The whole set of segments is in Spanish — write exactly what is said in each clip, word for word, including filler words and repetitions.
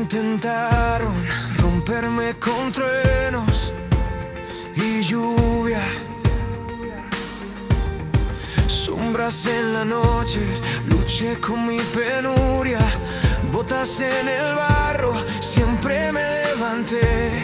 Intentaron romperme con truenos y lluvia, sombras en la noche, luché con mi penuria, botas en el barro, siempre me levanté.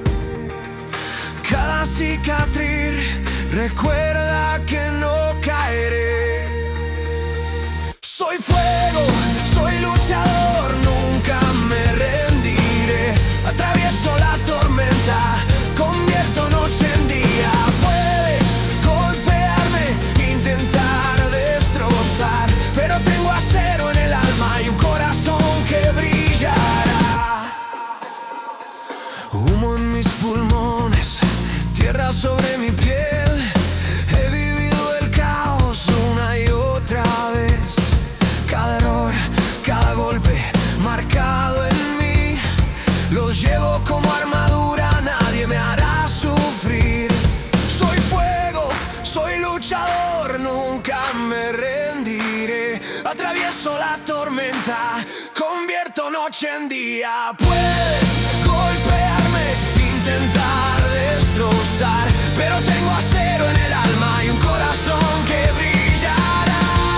Cada cicatriz recuerda que no caeré. Soy fuego, soy luchador, nunca me rendiré. Atravieso la tormenta, convierto noche en día. Puedes golpearme, intentar destrozar, pero tengo acero en el alma y un corazón que brillará. Humo en mis pulmones, tierra sobre mi piel. He vivido el caos una y otra vez. Cada error, cada golpe marcado en mí, los llevo como armadura, nadie me hará sufrir. Soy fuego, soy luchador, nunca me rendiré. Atravieso la tormenta, convierto noche en día. Puedes golpearme, intentar destrozar, pero tengo acero en el alma y un corazón que brillará.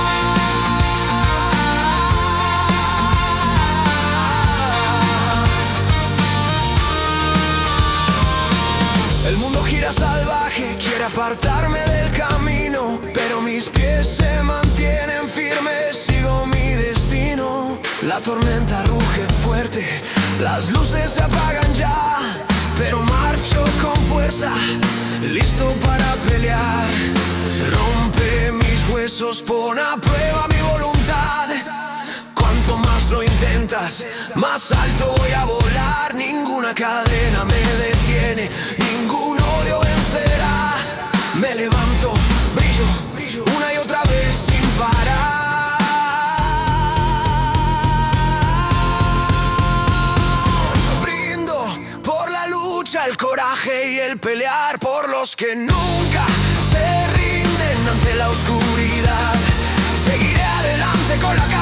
El mundo gira salvaje, quiere apartarme del camino, pero mis pies se mantienen firmes, sigo mi destino. La tormenta ruge fuerte, las luces se apagan ya, pero marcho con fuerza, listo para pelear. Rompe mis huesos, pon a prueba mi voluntad. Cuanto más lo intentas, más alto voy a volar. Ninguna cadena me detiene, ningún odio vencerá. Me levanto, brillo, brillo una y otra vez sin parar. Brindo por la lucha, el coraje y el pelear, por los que nunca se rinden ante la oscuridad. Seguiré adelante con la